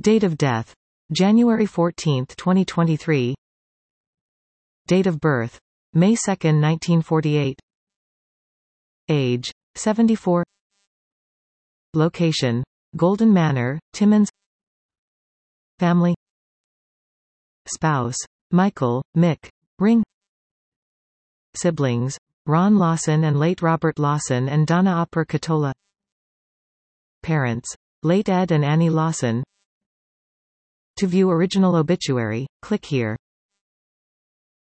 Date of death: January 14, 2023. Date of birth: May 2, 1948. Age: 74. Location: Golden Manor, Timmins. Family. Spouse: Michael, Mick, Ring. Siblings: Ron Lawson and late Robert Lawson and Donna Opper Catola. Parents: late Ed and Annie Lawson. To view original obituary, click here.